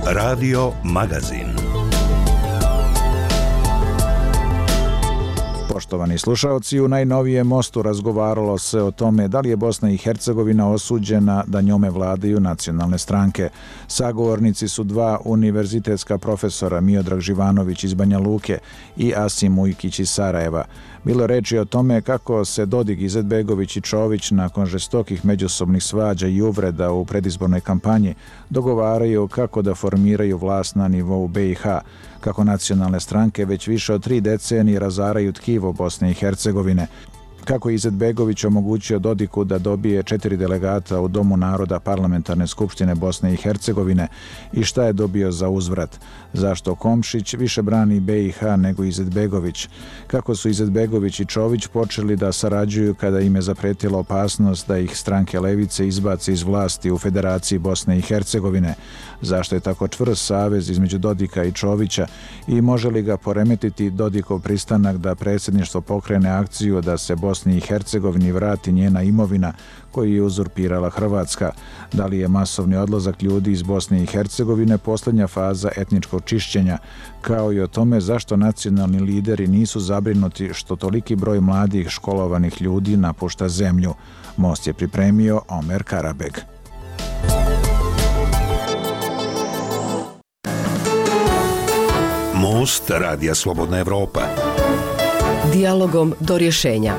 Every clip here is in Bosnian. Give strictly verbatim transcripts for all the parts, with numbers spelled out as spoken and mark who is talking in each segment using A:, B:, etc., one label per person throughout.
A: Radio Magazin.
B: Poštovani slušaoci, u najnovijem Mostu razgovaralo se o tome da li je Bosna i Hercegovina osuđena da njome vladaju nacionalne stranke. Sagovornici su dva univerzitetska profesora, Miodrag Živanović iz Banja Luke i Asim Ujkić iz Sarajeva. Bilo reči o tome kako se Dodik, Izetbegović i Čović nakon žestokih međusobnih svađa i uvreda u predizbornoj kampanji dogovaraju kako da formiraju vlast na nivou B i H, kako nacionalne stranke već više od tri decenije razaraju tkivo Bosne i Hercegovine, kako je Izetbegović omogućio Dodiku da dobije četiri delegata u Domu naroda Parlamentarne skupštine Bosne i Hercegovine i šta je dobio za uzvrat, zašto Komšić više brani B i H nego Izetbegović, kako su Izetbegović i Čović počeli da sarađuju kada im je zapretila opasnost da ih stranke levice izbace iz vlasti u Federaciji Bosne i Hercegovine, zašto je tako čvrst savez između Dodika i Čovića i može li ga poremetiti Dodikov pristanak da predsjedništvo pokrene akciju da se Bosni i Hercegovini vrati njena imovina koju je uzurpirala Hrvatska, da li je masovni odlazak ljudi iz Bosne i Hercegovine posljednja faza etničkog čišćenja, kao i o tome zašto nacionalni lideri nisu zabrinuti što toliki broj mladih školovanih ljudi napušta zemlju. Most je pripremio Omer Karabeg.
A: Most Radija Slobodna Evropa.
C: Dijalogom do rješenja.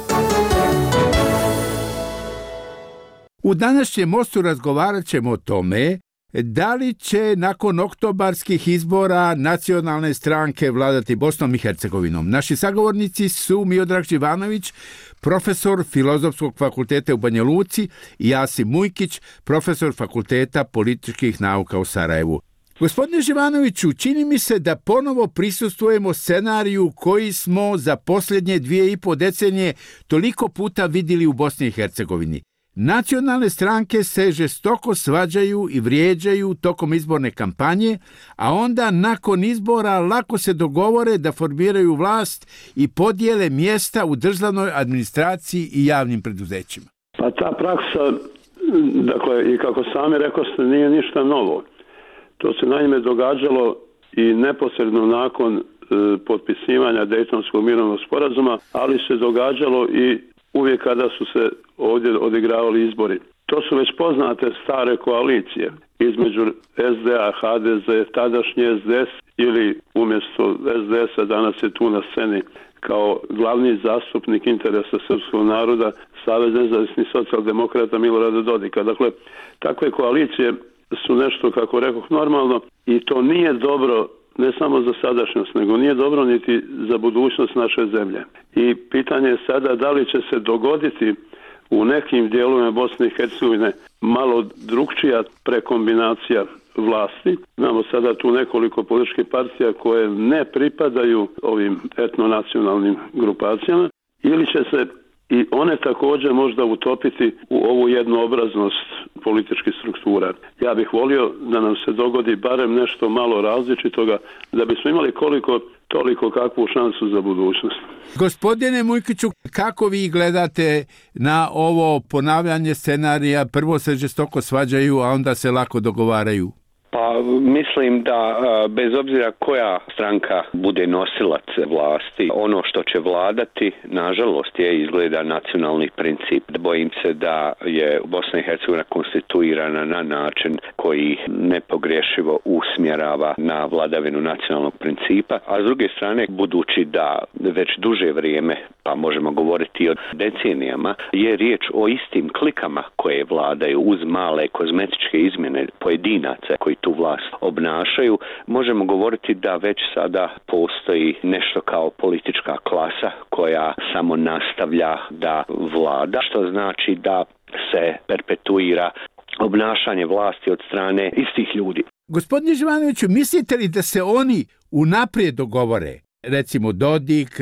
D: U današnjem Mostu razgovarat ćemo o tome da li će nakon oktobarskih izbora nacionalne stranke vladati Bosnom i Hercegovinom. Naši sagovornici su Miodrag Živanović, profesor Filozofskog fakulteta u Banja Luci, i Asim Ujkić, profesor Fakulteta političkih nauka u Sarajevu. Gospodine Živanoviću, čini mi se da ponovo prisustvujemo scenariju koji smo za posljednje dvije i po decenije toliko puta vidjeli u Bosni i Hercegovini. Nacionalne stranke se žestoko svađaju i vrijeđaju tokom izborne kampanje, a onda nakon izbora lako se dogovore da formiraju vlast i podijele mjesta u državnoj administraciji i javnim preduzećima.
E: Pa ta praksa, dakle, i kako sami rekoste, nije ništa novo. To se naime događalo i neposredno nakon e, potpisivanja Dejtonskog mirovnog sporazuma, ali se događalo i uvijek kada su se ovdje odigravali izbori. To su već poznate stare koalicije između S D A, H D Z, tadašnji S D S ili umjesto S D S-a danas je tu na sceni kao glavni zastupnik interesa srpskog naroda Savez nezavisnih socijaldemokrata Milorada Dodika. Dakle, takve koalicije su nešto, kako rekoh, normalno i to nije dobro ne samo za sadašnjost, nego nije dobro niti za budućnost naše zemlje. I pitanje je sada da li će se dogoditi u nekim dijelovima Bosne i Hercegovine malo drukčija prekombinacija vlasti. Imamo sada tu nekoliko političkih partija koje ne pripadaju ovim etnonacionalnim grupacijama, ili će se i one također možda utopiti u ovu jednoobraznost političkih struktura. Ja bih volio da nam se dogodi barem nešto malo različitoga, da bismo imali koliko toliko kakvu šansu za budućnost.
D: Gospodine Mujkiću, kako vi gledate na ovo ponavljanje scenarija? Prvo se žestoko svađaju, a onda se lako dogovaraju.
F: Pa mislim da bez obzira koja stranka bude nosilac vlasti, ono što će vladati, nažalost, je izgleda nacionalni princip. Bojim se da je Bosna i Hercegovina konstituirana na način koji nepogrešivo usmjerava na vladavinu nacionalnog principa, a s druge strane, budući da već duže vrijeme, pa možemo govoriti o decenijama, je riječ o istim klikama koje vladaju uz male kozmetičke izmjene pojedinaca koji tu vlast obnašaju, možemo govoriti da već sada postoji nešto kao politička klasa koja samo nastavlja da vlada, što znači da se perpetuira obnašanje vlasti od strane istih ljudi.
D: Gospodine Živanoviću, mislite li da se oni unaprijed dogovore, recimo Dodik,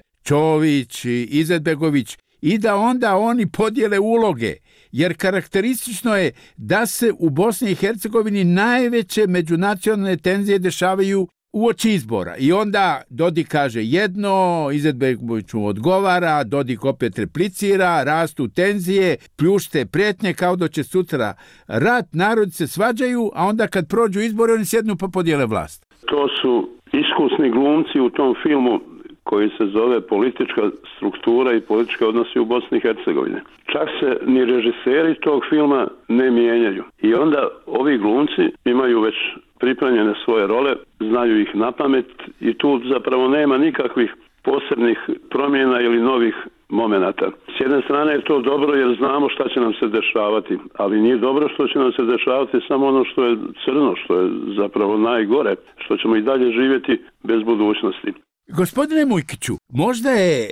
D: Čović, Izetbegović, i da onda oni podijele uloge? Jer karakteristično je da se u Bosni i Hercegovini najveće međunacionalne tenzije dešavaju uoči izbora. I onda Dodik kaže jedno, Izetbegović mu odgovara, Dodik opet replicira, rastu tenzije, pljušte prijetnje kao da će sutra rat, narod se svađaju, a onda kad prođu izbori oni sjednu pa podijele vlast.
E: To su iskusni glumci u tom filmu koji se zove Politička struktura i politički odnosi u Bosni i Hercegovini. Čak se ni režiseri tog filma ne mijenjaju. I onda ovi glumci imaju već pripremljene svoje role, znaju ih na pamet i tu zapravo nema nikakvih posebnih promjena ili novih momenata. S jedne strane je to dobro jer znamo šta će nam se dešavati, ali nije dobro što će nam se dešavati samo ono što je crno, što je zapravo najgore, što ćemo i dalje živjeti bez budućnosti.
D: Gospodine Mujkiću, možda je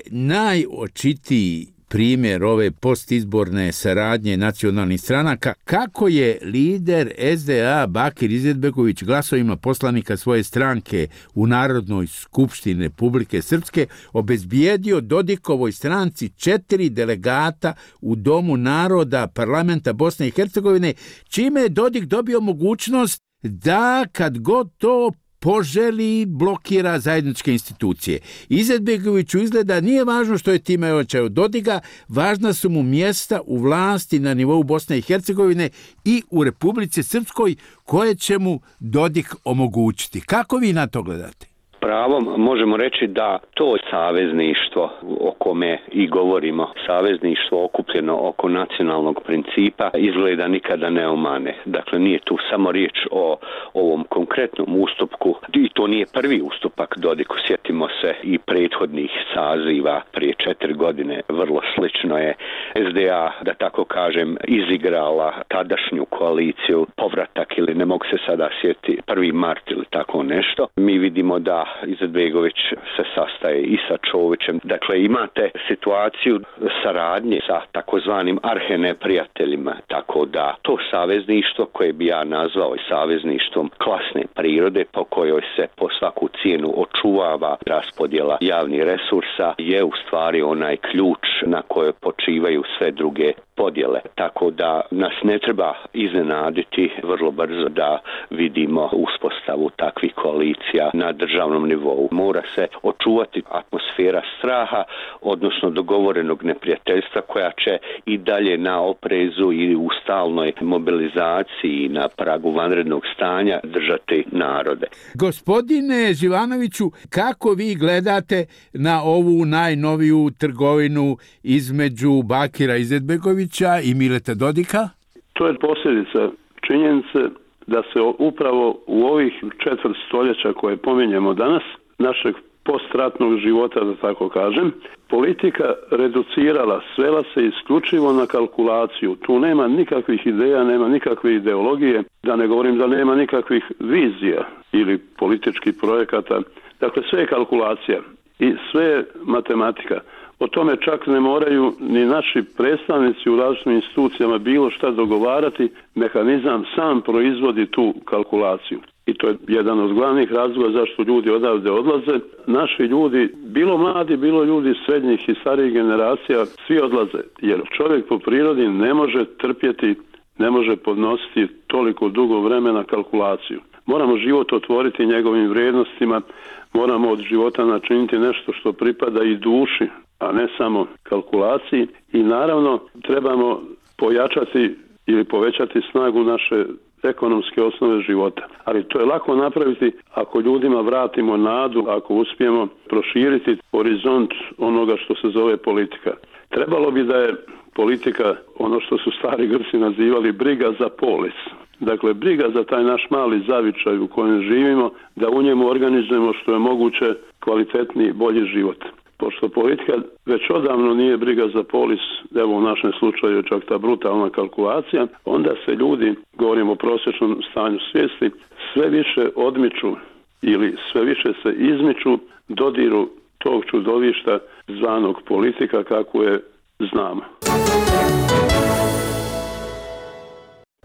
D: najočitiji primjer ove postizborne saradnje nacionalnih stranaka kako je lider S D A Bakir Izetbegović glasovima poslanika svoje stranke u Narodnoj skupštini Republike Srpske obezbijedio Dodikovoj stranci četiri delegata u Domu naroda parlamenta Bosne i Hercegovine, čime je Dodik dobio mogućnost da kad god to poželi blokira zajedničke institucije. Izetbegoviću izgleda nije važno što je time očeo Dodika, važna su mu mjesta u vlasti na nivou Bosne i Hercegovine i u Republici Srpskoj koje će mu Dodik omogućiti. Kako vi na to gledate?
F: Pravom možemo reći da to savezništvo o kome i govorimo, savezništvo okupljeno oko nacionalnog principa, izgleda nikada ne omane. Dakle, nije tu samo riječ o ovom konkretnom ustupku i to nije prvi ustupak Dodiku. Sjetimo se i prethodnih saziva prije četiri godine. Vrlo slično je S D A, da tako kažem, izigrala tadašnju koaliciju, povratak ili ne mogu se sada sjetiti, prvi mart ili tako nešto. Mi vidimo da Izetbegović se sastaje i sa Čovićem. Dakle, imate situaciju saradnje sa takozvanim arheneprijateljima, tako da to savezništvo koje bi ja nazvao i savezništvom klasne prirode po kojoj se po svaku cijenu očuvava raspodjela javnih resursa je u stvari onaj ključ na kojoj počivaju sve druge podjele. Tako da nas ne treba iznenaditi vrlo brzo da vidimo uspostavu takvih koalicija na državnom nivou. Mora se očuvati atmosfera straha, odnosno dogovorenog neprijateljstva koja će i dalje na oprezu i u stalnoj mobilizaciji na pragu vanrednog stanja držati narode.
D: Gospodine Živanoviću, kako vi gledate na ovu najnoviju trgovinu između Bakira Izetbegovića i Mileta Dodika?
E: To je posljedica činjenice da se upravo u ovih četvrt stoljeća koje pominjemo danas, našeg postratnog života, da tako kažem, politika reducirala, svela se isključivo na kalkulaciju. Tu nema nikakvih ideja, nema nikakve ideologije, da ne govorim da nema nikakvih vizija ili političkih projekata. Dakle, sve je kalkulacija i sve je matematika. O tome čak ne moraju ni naši predstavnici u različitim institucijama bilo šta dogovarati, mehanizam sam proizvodi tu kalkulaciju. I to je jedan od glavnih razloga zašto ljudi odavde odlaze. Naši ljudi, bilo mladi, bilo ljudi srednjih i starijih generacija, svi odlaze. Jer čovjek po prirodi ne može trpjeti, ne može podnositi toliko dugo vremena kalkulaciju. Moramo život otvoriti njegovim vrijednostima, moramo od života načiniti nešto što pripada i duši, a ne samo kalkulaciji. I naravno trebamo pojačati ili povećati snagu naše ekonomske osnove života. Ali to je lako napraviti ako ljudima vratimo nadu, ako uspijemo proširiti horizont onoga što se zove politika. Trebalo bi da je politika ono što su stari Grci nazivali briga za polis. Dakle, briga za taj naš mali zavičaj u kojem živimo, da u njemu organizujemo što je moguće kvalitetniji, bolji život. Pošto politika već odavno nije briga za polis, evo u našem slučaju čak ta brutalna kalkulacija, onda se ljudi, govorimo o prosječnom stanju svijesti, sve više odmiču ili sve više se izmiču dodiru tog čudovišta zvanog politika kako je znamo.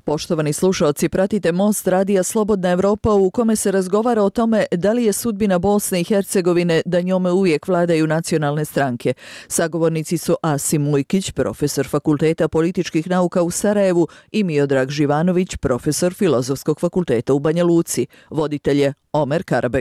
G: Poštovani slušalci, pratite Most radija Slobodna Evropa u kome se razgovara o tome da li je sudbina Bosne i Hercegovine da njome uvijek vladaju nacionalne stranke. Sagovornici su Asim Ujkić, profesor Fakulteta političkih nauka u Sarajevu, i Miodrag Živanović, profesor Filozofskog fakulteta u Banja Luci. Voditelj je Omer Karabeg.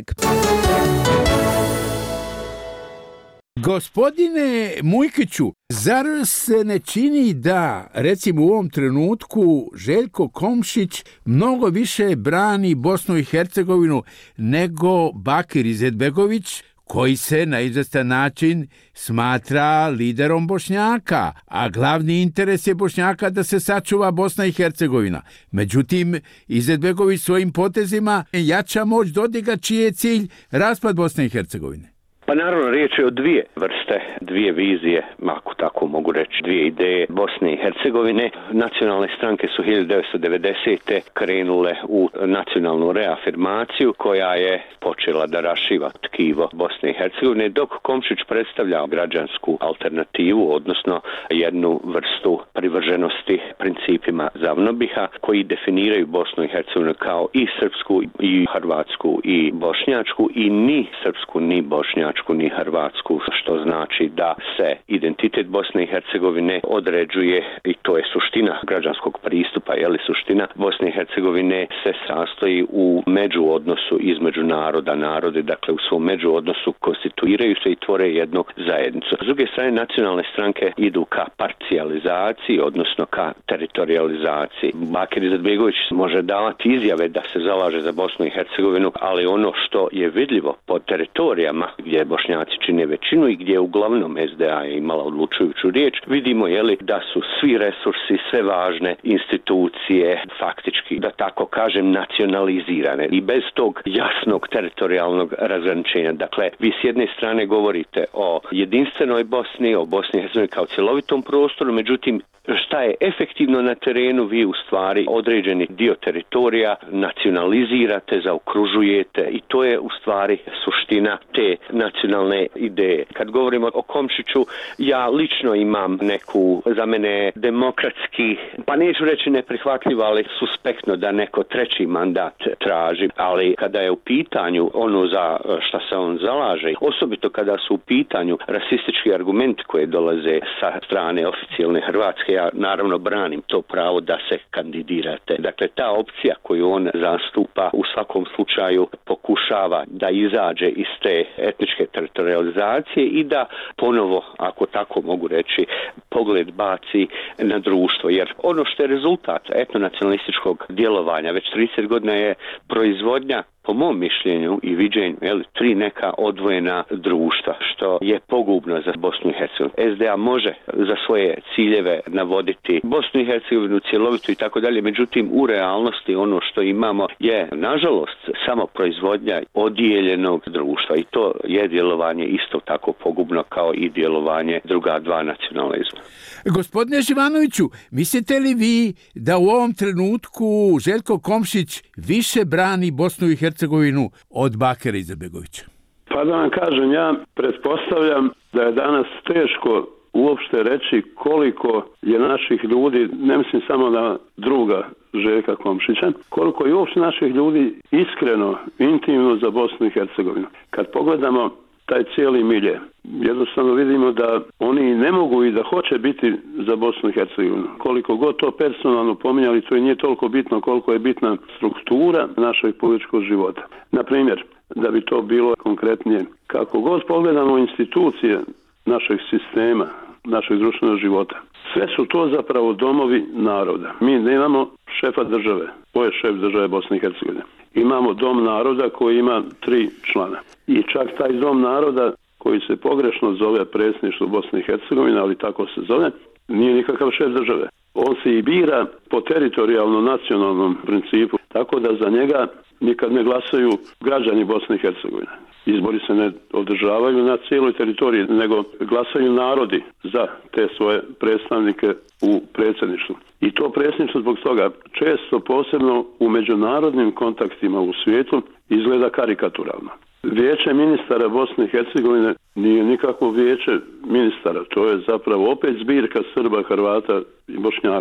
D: Gospodine Mujkiću, zar se ne čini da, recimo u ovom trenutku, Željko Komšić mnogo više brani Bosnu i Hercegovinu nego Bakir Izetbegović, koji se na izvestan način smatra liderom Bošnjaka, a glavni interes je Bošnjaka da se sačuva Bosna i Hercegovina. Međutim, Izetbegović svojim potezima jača moć Dodika, čiji je cilj raspad Bosne i Hercegovine.
F: Pa naravno, riječ je o dvije vrste, dvije vizije, ako tako mogu reći, dvije ideje Bosne i Hercegovine. Nacionalne stranke su hiljadu devetsto devedesete krenule u nacionalnu reafirmaciju koja je počela da rašiva tkivo Bosne i Hercegovine, dok Komšić predstavlja građansku alternativu, odnosno jednu vrstu privrženosti principima Zavnobiha, koji definiraju Bosnu i Hercegovinu kao i srpsku, i hrvatsku, i bošnjačku, i ni srpsku, ni bošnjačku, ni hrvatsku, što znači da se identitet Bosne i Hercegovine određuje, i to je suština građanskog pristupa, je li suština Bosne i Hercegovine se sastoji u međuodnosu između naroda, narode, dakle u svom međuodnosu konstituiraju se i tvore jednu zajednicu. S druge strane, nacionalne stranke idu ka parcijalizaciji, odnosno ka teritorializaciji. Bakir Izetbegović može davati izjave da se zalaže za Bosnu i Hercegovinu, ali ono što je vidljivo po teritorijama gdje Bošnjaci čine većinu i gdje uglavnom S D A je imala odlučujuću riječ, vidimo je li da su svi resursi, sve važne institucije faktički, da tako kažem, nacionalizirane i bez tog jasnog teritorijalnog razgraničenja. Dakle, vi s jedne strane govorite o jedinstvenoj Bosni, o Bosni i Hercegovini kao cjelovitom prostoru, međutim šta je efektivno na terenu, vi u stvari određeni dio teritorija nacionalizirate, zaokružujete, i to je u stvari suština te nacionalne ideje. Kad govorimo o Komšiću, ja lično imam neku, za mene demokratski, pa neću reći neprihvatljivo, ali suspektno da neko treći mandat traži, ali kada je u pitanju ono za šta se on zalaže, osobito kada su u pitanju rasistički argumenti koje dolaze sa strane oficijalne Hrvatske, ja naravno branim to pravo da se kandidirate. Dakle, ta opcija koju on zastupa u svakom slučaju pokušava da izađe iz te etničke teritorializacije i da ponovo, ako tako mogu reći, pogled baci na društvo. Jer ono što je rezultat etnonacionalističkog djelovanja već trideset godina je proizvodnja, po mom mišljenju i viđenju, jel, tri neka odvojena društva, što je pogubno za Bosnu i Hercegovinu. S D A može za svoje ciljeve navoditi Bosnu i Hercegovinu cjelovitu i tako dalje, međutim u realnosti ono što imamo je, nažalost, samo proizvodnja odijeljenog društva, i to je djelovanje isto tako pogubno kao i djelovanje druga dva nacionalizma.
D: Gospodine Živanoviću, mislite li vi da u ovom trenutku Željko Komšić više brani Bosnu i Hercegovinu od Bakira Izetbegovića?
E: Pa da vam kažem, ja pretpostavljam da je danas teško uopšte reći koliko je naših ljudi, ne mislim samo na druga Željka Komšića, koliko je uopšte naših ljudi iskreno, intimno za Bosnu i Hercegovinu. Kad pogledamo taj cijeli milje, jednostavno vidimo da oni ne mogu i da hoće biti za Bosnu i Hercegovinu. Koliko god to personalno pominjali, to i nije toliko bitno koliko je bitna struktura našeg političkog života. Na primjer, da bi to bilo konkretnije, kako god pogledamo institucije našeg sistema, našeg društvenog života, sve su to zapravo domovi naroda. Mi nemamo šefa države, ko je šef države Bosne i Hercegovine. Imamo dom naroda koji ima tri člana. I čak taj dom naroda, koji se pogrešno zove predsjedništvo Bosne i Hercegovine, ali tako se zove, nije nikakav šef države. On se i bira po teritorijalno nacionalnom principu, tako da za njega nikad ne glasaju građani Bosne i Hercegovine. Izbori se ne održavaju na cijeloj teritoriji, nego glasaju narodi za te svoje predstavnike u predsjedništvu. I to predsjedništvo zbog toga često, posebno u međunarodnim kontaktima u svijetu, izgleda karikaturalno. Vijeće ministara Bosne i Hercegovine nije nikakvo vijeće ministara, to je zapravo opet zbirka Srba, Hrvata i Bošnjaka.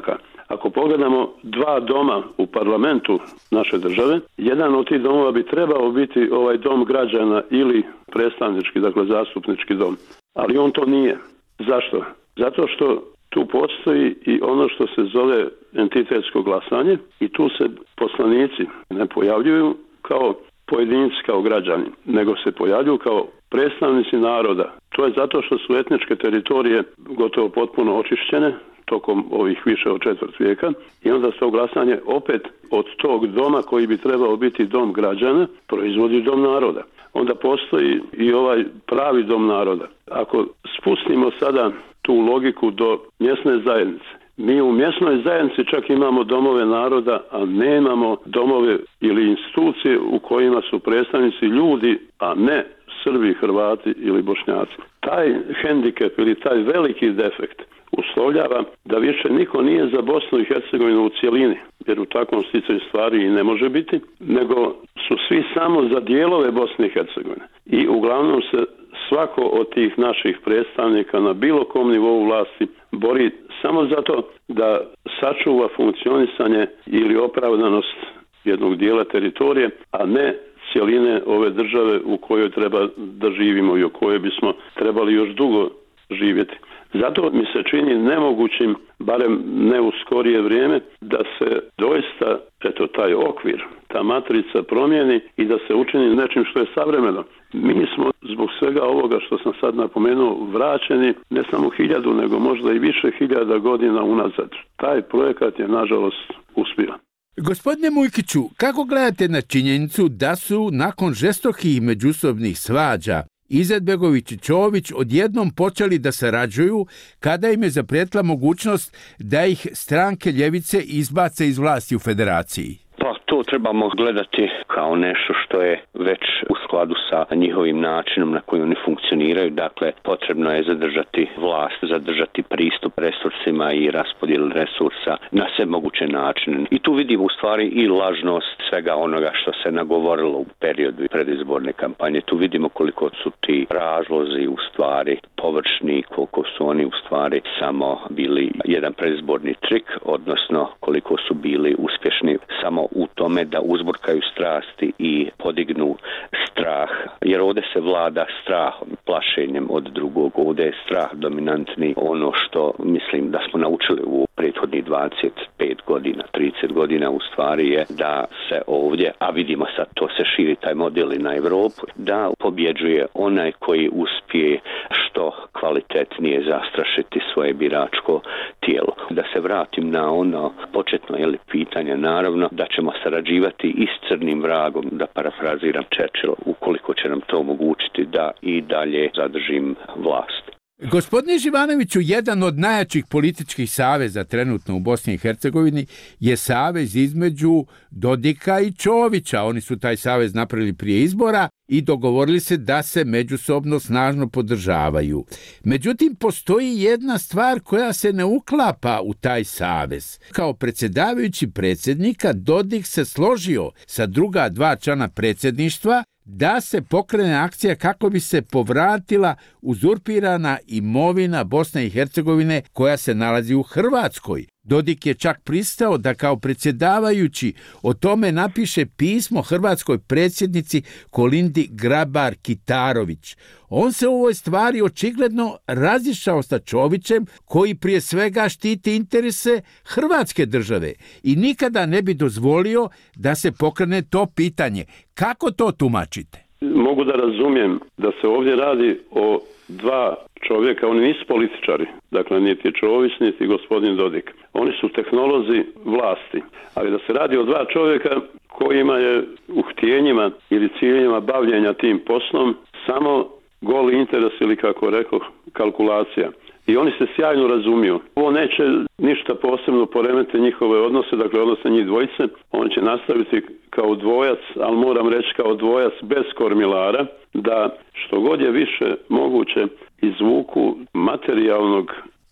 E: Ako pogledamo dva doma u parlamentu naše države, jedan od tih domova bi trebao biti ovaj dom građana ili predstavnički, dakle zastupnički dom. Ali on to nije. Zašto? Zato što tu postoji i ono što se zove entitetsko glasanje i tu se poslanici ne pojavljuju kao pojedinci, kao građani, nego se pojavljuju kao predstavnici naroda. To je zato što su etničke teritorije gotovo potpuno očišćene tokom ovih više od četvrt vijeka i onda se to glasanje opet od tog doma koji bi trebao biti dom građana proizvodi dom naroda. Onda postoji i ovaj pravi dom naroda. Ako spustimo sada tu logiku do mjesne zajednice, mi u mjesnoj zajednici čak imamo domove naroda, a nemamo domove ili institucije u kojima su predstavnici ljudi, a ne Srbi, Hrvati ili Bošnjaci. Taj hendikep ili taj veliki defekt uslovljava da više niko nije za Bosnu i Hercegovinu u cjelini, jer u takvom sticaju stvari i ne može biti, nego su svi samo za dijelove Bosne i Hercegovine. I uglavnom se svako od tih naših predstavnika na bilo kom nivou vlasti bori samo zato da sačuva funkcionisanje ili opravdanost jednog dijela teritorije, a ne cjeline ove države u kojoj treba da živimo i u kojoj bismo trebali još dugo živjeti. Zato mi se čini nemogućim, barem ne u skorije vrijeme, da se doista, eto, taj okvir, ta matrica promijeni i da se učini nečim što je savremeno. Mi smo zbog svega ovoga što sam sad napomenuo vraćeni ne samo hiljadu, nego možda i više hiljada godina unazad. Taj projekat je, nažalost, uspio.
D: Gospodine Mujkiću, kako gledate na činjenicu da su nakon žestokih međusobnih svađa Izetbegović i Čović odjednom počeli da sarađuju kada im je zaprijetila mogućnost da ih stranke ljevice izbace iz vlasti u federaciji?
F: Pa to trebamo gledati kao nešto što je već u skladu sa njihovim načinom na koji oni funkcioniraju. Dakle, potrebno je zadržati vlast, zadržati pristup resursima i raspodjelu resursa na sve moguće načine. I tu vidimo u stvari i lažnost svega onoga što se nagovorilo u periodu predizborne kampanje. Tu vidimo koliko su ti razlozi u stvari površni, koliko su oni u stvari samo bili jedan predizborni trik, odnosno koliko su bili uspješni samo u tome da uzburkaju strasti i podignu strah, jer ovdje se vlada strahom, plašenjem od drugog, ovdje je strah dominantni. Ono što mislim da smo naučili u prethodnih dvadeset pet godina, trideset godina u stvari je da se ovdje, a vidimo sad to se širi taj model i na Europu, da pobjeđuje onaj koji uspije što kvalitetnije zastrašiti svoje biračko tijelo. Da se vratim na ono početno je li pitanje, naravno da ćemo sarađivati i s crnim vragom, da parafraziram Churchill, ukoliko će nam to omogućiti da i dalje zadržim vlast.
D: Gospodine Živanoviću, jedan od najjačih političkih saveza trenutno u Bosni i Hercegovini je savez između Dodika i Čovića. Oni su taj savez napravili prije izbora i dogovorili se da se međusobno snažno podržavaju. Međutim, postoji jedna stvar koja se ne uklapa u taj savez. Kao predsjedavajući predsjednika, Dodik se složio sa druga dva člana predsjedništva da se pokrene akcija kako bi se povratila uzurpirana imovina Bosne i Hercegovine koja se nalazi u Hrvatskoj. Dodik je čak pristao da kao predsjedavajući o tome napiše pismo hrvatskoj predsjednici Kolindi Grabar-Kitarović. On se u ovoj stvari očigledno razišao sa Čovićem, koji prije svega štiti interese Hrvatske države i nikada ne bi dozvolio da se pokrene to pitanje. Kako to tumačite?
E: Mogu da razumijem da se ovdje radi o dva čovjeka, oni nisu političari, dakle niti Čović, niti gospodin Dodik. Oni su tehnolozi vlasti, ali da se radi o dva čovjeka kojima je u htjenjima ili ciljima bavljenja tim poslom samo goli interes ili, kako rekao, kalkulacija. I oni se sjajno razumiju. Ovo neće ništa posebno poremetiti njihove odnose, dakle odnose njih dvojice. On će nastaviti kao dvojac, ali moram reći kao dvojac bez kormilara, da što god je više moguće izvuku materijalnog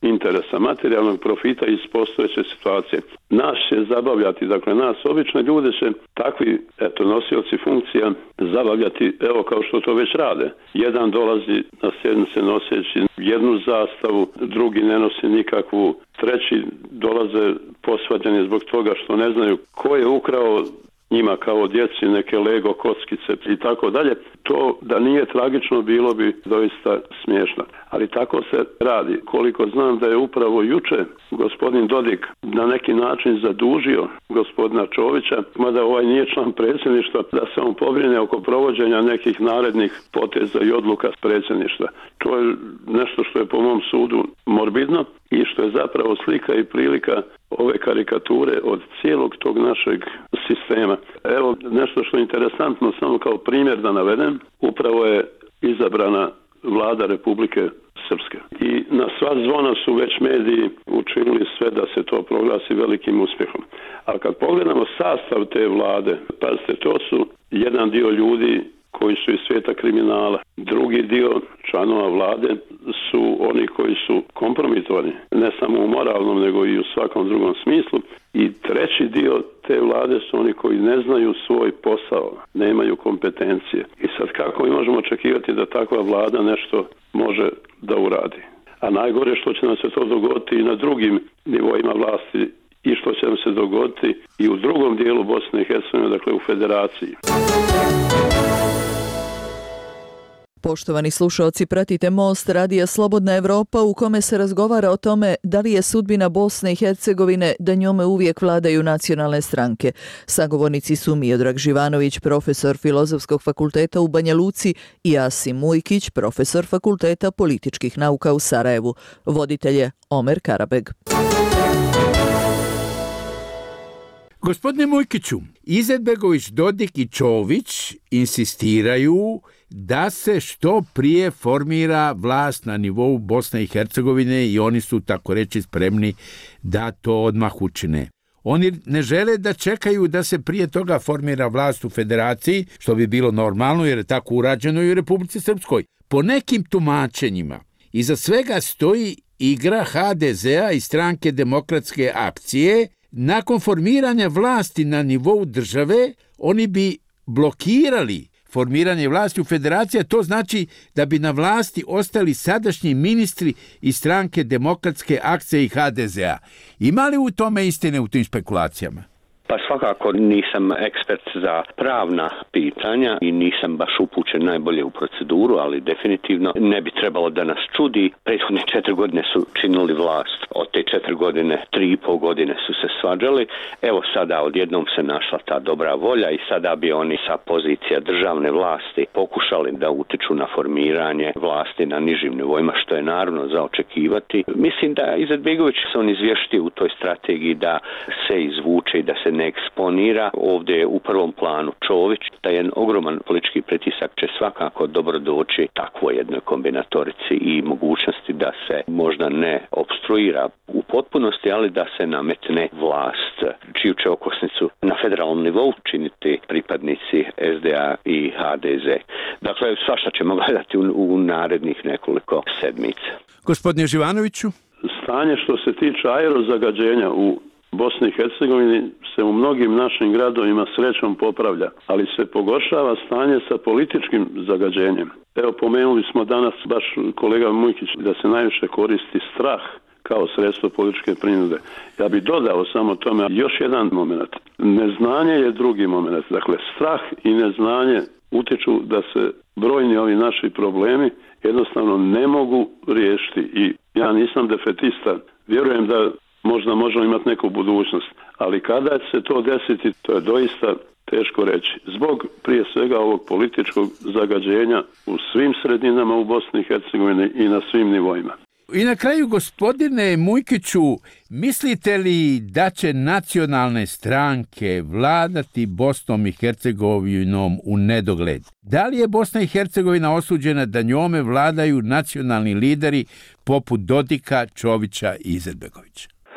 E: interesa, materijalnog profita iz postojeće situacije. Nas će zabavljati, dakle nas obične ljude će takvi eto, nosioci funkcija zabavljati, evo kao što to već rade. Jedan dolazi na sjednice noseći jednu zastavu, drugi ne nosi nikakvu, treći dolaze posvađani zbog toga što ne znaju ko je ukrao njima kao djeci neke Lego kockice i tako dalje. To da nije tragično bilo bi doista smiješno. Ali tako se radi. Koliko znam da je upravo juče gospodin Dodik na neki način zadužio gospodina Čovića, mada ovaj nije član predsjedništva, da se on pobrine oko provođenja nekih narednih poteza i odluka s predsjedništva. To je nešto što je po mom sudu morbidno i što je zapravo slika i prilika ove karikature od cijelog tog našeg sistema. Evo nešto što je interesantno, samo kao primjer da navedem, upravo je izabrana vlada Republike Srpske. I na sva zvona su već mediji učinili sve da se to proglasi velikim uspjehom. A kad pogledamo sastav te vlade, pazite, to su jedan dio ljudi koji su iz svijeta kriminala. Drugi dio članova vlade su oni koji su kompromitovani, ne samo u moralnom, nego i u svakom drugom smislu. I treći dio te vlade su oni koji ne znaju svoj posao, nemaju kompetencije. I sad kako mi možemo očekivati da takva vlada nešto može da uradi? A najgore što će nam se to dogoditi i na drugim nivoima vlasti i što će nam se dogoditi i u drugom dijelu Bosne i Hercegovine, dakle u federaciji.
G: Poštovani slušaoci, pratite Most radija Slobodna Evropa u kome se razgovara o tome da li je sudbina Bosne i Hercegovine da njome uvijek vladaju nacionalne stranke. Sagovornici su Miodrag Živanović, profesor Filozofskog fakulteta u Banja Luci i Asim Mujkić, profesor Fakulteta političkih nauka u Sarajevu. Voditelj je Omer Karabeg.
D: Gospodine Mujkiću, Izetbegović, Dodik i Čović insistiraju da se što prije formira vlast na nivou Bosne i Hercegovine i oni su tako reći spremni da to odmah učine. Oni ne žele da čekaju da se prije toga formira vlast u federaciji, što bi bilo normalno jer je tako urađeno i u Republici Srpskoj. Po nekim tumačenjima iza svega stoji igra ha de zea i Stranke demokratske akcije. Nakon formiranja vlasti na nivou države, oni bi blokirali formiranje vlasti u federaciji, a to znači da bi na vlasti ostali sadašnji ministri iz Stranke demokratske akcije i ha de zea. Ima li u tome istine u tim spekulacijama?
F: Pa svakako nisam ekspert za pravna pitanja i nisam baš upućen najbolje u proceduru, ali definitivno ne bi trebalo da nas čudi. Prethodne četiri godine su činili vlast, od te četiri godine, tri i pol godine su se svađali. Evo sada odjednom se našla ta dobra volja i sada bi oni sa pozicija državne vlasti pokušali da utiču na formiranje vlasti na nižim nivoima, što je naravno za očekivati. Mislim da Izetbegović se on izvješti u toj strategiji da se izvuče i da se ne eksponira. Ovdje je u prvom planu Čović, da je ogroman politički pritisak će svakako dobro doći takvoj jednoj kombinatorici i mogućnosti da se možda ne opstruira u potpunosti, ali da se nametne vlast čiju će okosnicu na federalnom nivou činiti pripadnici es de a i ha de ze. Dakle, svašta ćemo gledati u, u narednih nekoliko sedmica.
D: Gospodine Živanoviću?
E: Stanje što se tiče aerozagađenja u Bosni i Hercegovini se u mnogim našim gradovima srećom popravlja, ali se pogoršava stanje sa političkim zagađenjem. Evo, pomenuli smo danas baš kolega Mujkić da se najviše koristi strah kao sredstvo političke prinude. Ja bih dodao samo tome još jedan moment. Neznanje je drugi moment. Dakle, strah i neznanje utiču da se brojni ovi naši problemi jednostavno ne mogu riješiti. I ja nisam defetista. Vjerujem da možda možemo imati neku budućnost. Ali kada će se to desiti, to je doista teško reći. Zbog prije svega ovog političkog zagađenja u svim sredinama u Bosni i Hercegovini i na svim nivoima.
D: I na kraju, gospodine Mujkiću, mislite li da će nacionalne stranke vladati Bosnom i Hercegovinom u nedogled? Da li je Bosna i Hercegovina osuđena da njome vladaju nacionalni lideri poput Dodika, Čovića i Izetbegovića?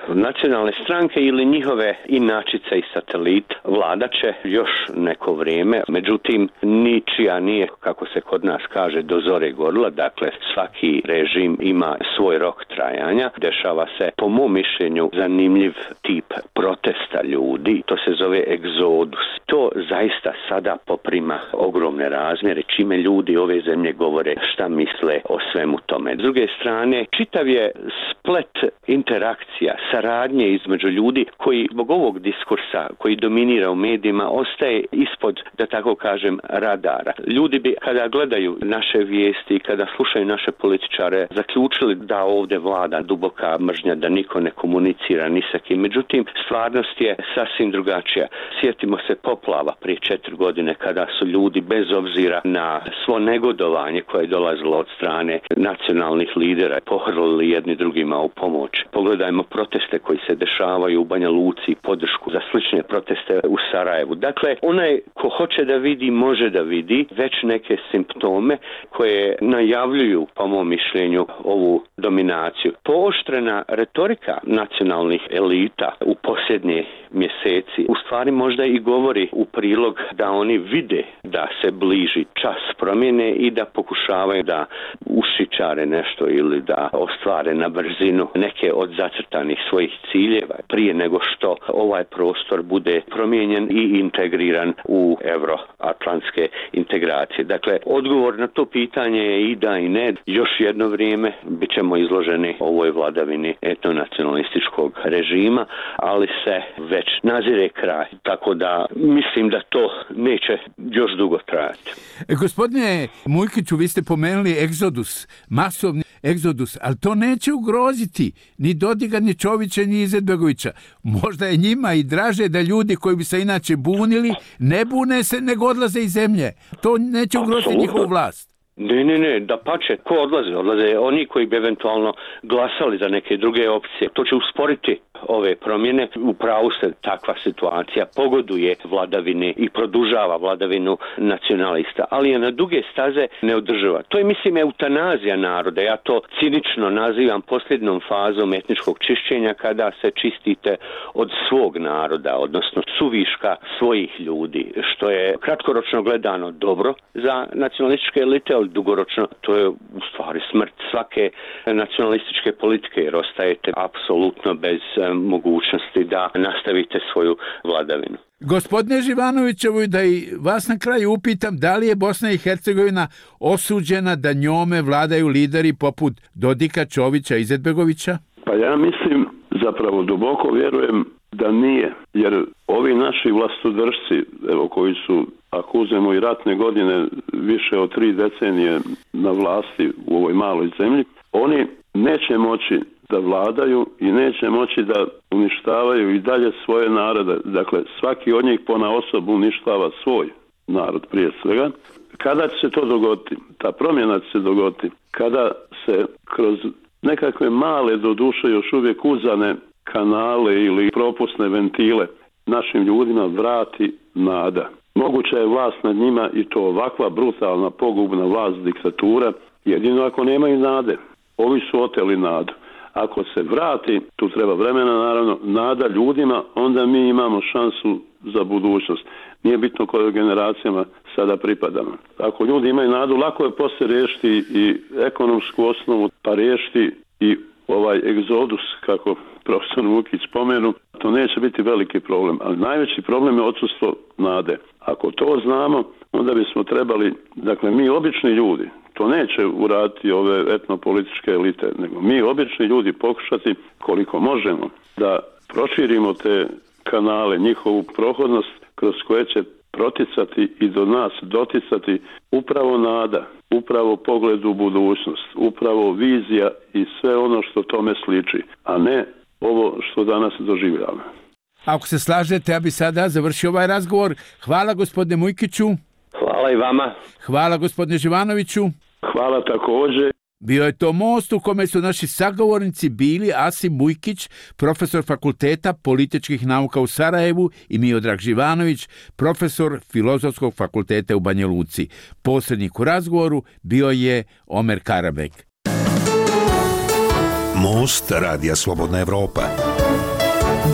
F: nacionalne stranke ili njihove inačice i satelit vladat će još neko vrijeme. Međutim, ničija nije, kako se kod nas kaže, do zore gorila. Dakle, svaki režim ima svoj rok trajanja. Dešava se, po mom mišljenju, zanimljiv tip protesta ljudi. To se zove egzodus. To zaista sada poprima ogromne razmjere, čime ljudi ove zemlje govore šta misle o svemu tome. S druge strane, čitav je splet interakcija, saradnje između ljudi koji zbog ovog diskursa koji dominira u medijima ostaje ispod, da tako kažem, radara. Ljudi bi, kada gledaju naše vijesti, kada slušaju naše političare, zaključili da ovdje vlada duboka mržnja, da niko ne komunicira ni sa kim. Međutim, stvarnost je sasvim drugačija. Sjetimo se poplava prije četiri godine kada su ljudi bez obzira na svo negodovanje koje je dolazilo od strane nacionalnih lidera pohrlili jedni drugima u pomoć. Pogledajmo proteste koji se dešavaju u Banja Luci, podršku za slične proteste u Sarajevu. Dakle, onaj ko hoće da vidi, može da vidi već neke simptome koje najavljuju, po mom mišljenju, ovu dominaciju. Pooštrena retorika nacionalnih elita u posljednje mjeseci u stvari možda i govori u prilog da oni vide da se bliži čas promjene i da pokušavaju da ušičare nešto ili da ostvare na brzinu neke od zacrtanih svojih ciljeva prije nego što ovaj prostor bude promijenjen i integriran u euroatlantske integracije. Dakle, odgovor na to pitanje je i da i ne. Još jedno vrijeme bit ćemo izloženi ovoj vladavini etnonacionalističkog režima, ali se već nazire kraj. Tako da mislim da to neće još dugo trajati.
D: Gospodine Mujkiću, vi ste pomenuli egzodus, masovni egzodus, ali to neće ugroziti ni Dodiga, ni Čovića, ni Izetbegovića. Možda je njima i draže da ljudi koji bi se inače bunili ne bune se, nego odlaze iz zemlje. To neće ugroziti njihovu vlast.
F: Ne, ne, ne, da pače, ko odlaze? Odlaze oni koji bi eventualno glasali za neke druge opcije. To će usporiti ove promjene. U pravu se, takva situacija pogoduje vladavini i produžava vladavinu nacionalista, ali je na duge staze neodrživa. To je, mislim, eutanazija naroda. Ja to cinično nazivam posljednom fazom etničkog čišćenja, kada se čistite od svog naroda, odnosno suviška svojih ljudi, što je kratkoročno gledano dobro za nacionalističke elite, ali dugoročno to je u stvari smrt svake nacionalističke politike, jer ostajete apsolutno bez mogućnosti da nastavite svoju vladavinu.
D: Gospodine Živanovićevo, da i vas na kraju upitam, da li je Bosna i Hercegovina osuđena da njome vladaju lideri poput Dodika, Čovića, Izetbegovića?
E: Pa ja mislim, zapravo duboko vjerujem da nije, jer ovi naši vlastodržci, evo, koji su, ako uzmemo i ratne godine, više od tri decenije na vlasti u ovoj maloj zemlji, oni neće moći da vladaju i neće moći da uništavaju i dalje svoje narode. Dakle, svaki od njih ponaosob uništava svoj narod prije svega. Kada će se to dogoditi? Ta promjena će se dogoditi kada se kroz nekakve male, do duše još uvijek uzane kanale ili propusne ventile našim ljudima vrati nada. Moguća je vlast nad njima, i to ovakva brutalna, pogubna vlast, diktatura, jedino ako nemaju nade. Ovi su oteli nadu. Ako se vrati, tu treba vremena naravno, nada ljudima, onda mi imamo šansu za budućnost. Nije bitno kojoj generacijama sada pripadamo. Ako ljudi imaju nadu, lako je poslije riješiti i ekonomsku osnovu, pa riješiti i ovaj egzodus, kako profesor Vukić spomenu. To neće biti veliki problem, ali najveći problem je odsustvo nade. Ako to znamo, onda bismo trebali, dakle mi obični ljudi, to neće uraditi ove etnopolitičke elite, nego mi obični ljudi pokušati koliko možemo da proširimo te kanale, njihovu prohodnost kroz koje će proticati i do nas doticati upravo nada, upravo pogled u budućnost, upravo vizija i sve ono što tome sliči, a ne ovo što danas doživljamo.
D: Ako se slažete, ja bi sada završio ovaj razgovor. Hvala gospodine Mujkiću.
F: Hvala i vama.
D: Hvala gospodine Živanoviću.
E: Hvala također.
D: Bio je to most u kome su naši sagovornici bili Asim Mujkić, profesor Fakulteta političkih nauka u Sarajevu, i Miodrag Živanović, profesor Filozofskog fakulteta u Banja Luci. Posrednik u razgovoru bio je Omer Karabek.
A: Most Radija Slobodna Evropa.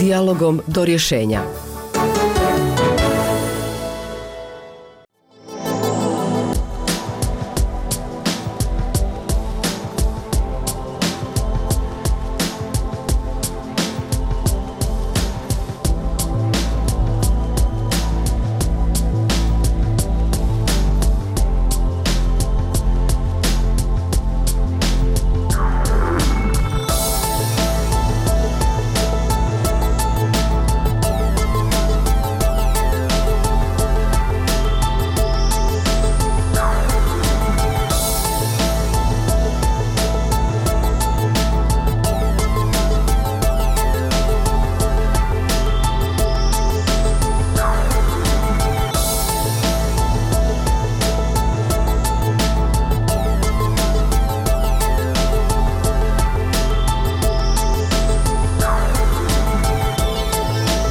C: Dijalogom do rješenja.